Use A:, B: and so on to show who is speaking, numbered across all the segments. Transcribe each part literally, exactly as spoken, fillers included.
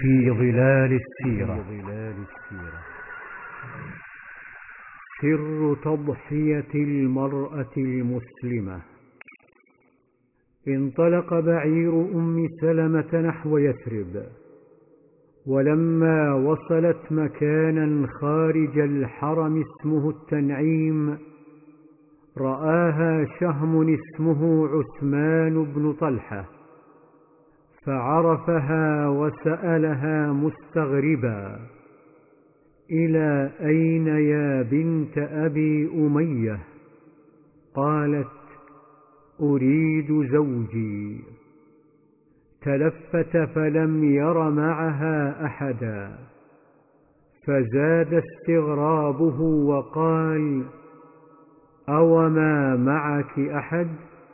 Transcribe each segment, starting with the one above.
A: في ظلال السيرة. سر تضحية المرأة المسلمة. انطلق بعير أم سلمة نحو يثرب، ولما وصلت مكانا خارج الحرم اسمه التنعيم، رآها شهم اسمه عثمان بن طلحة، فعرفها وسألها مستغربا: إلى أين يا بنت أبي أمية؟ قالت: أريد زوجي. تلفت فلم ير معها أحدا، فزاد استغرابه وقال: أوما معك أحد؟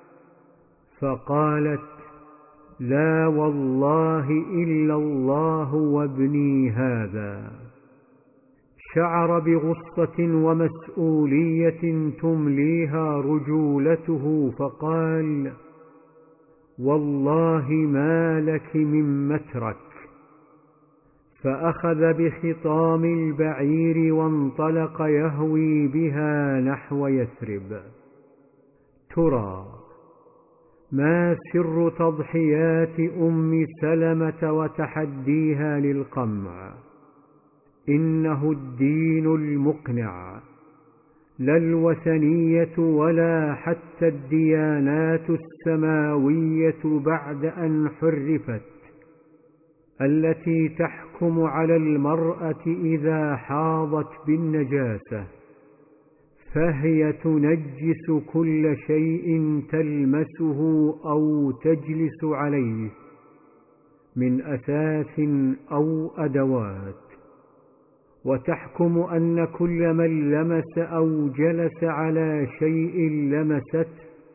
A: فقالت: لا والله إلا الله وابني هذا. شعر بغصة ومسؤولية تمليها رجولته، فقال: والله ما لك من مترك. فأخذ بخطام البعير وانطلق يهوي بها نحو يثرب. ترى ما سر تضحيات أم سلمة وتحديها للقمع؟ إنه الدين المقنع، لا الوثنية ولا حتى الديانات السماوية بعد أن حرفت، التي تحكم على المرأة إذا حاضت بالنجاسة، فهي تنجس كل شيء تلمسه أو تجلس عليه من أثاث أو أدوات، وتحكم أن كل من لمس أو جلس على شيء لمست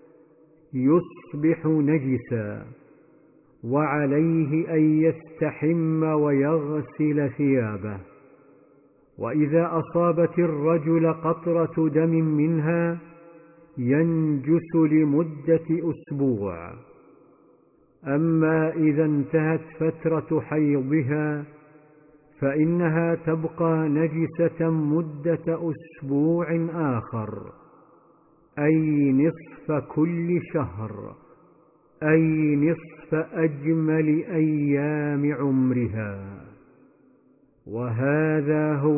A: يصبح نجسا، وعليه أن يستحم ويغسل ثيابه. وإذا أصابت الرجل قطرة دم منها ينجس لمدة أسبوع. أما إذا انتهت فترة حيضها فإنها تبقى نجسة مدة أسبوع آخر، أي نصف كل شهر، أي نصف أجمل أيام عمرها. وهذا هو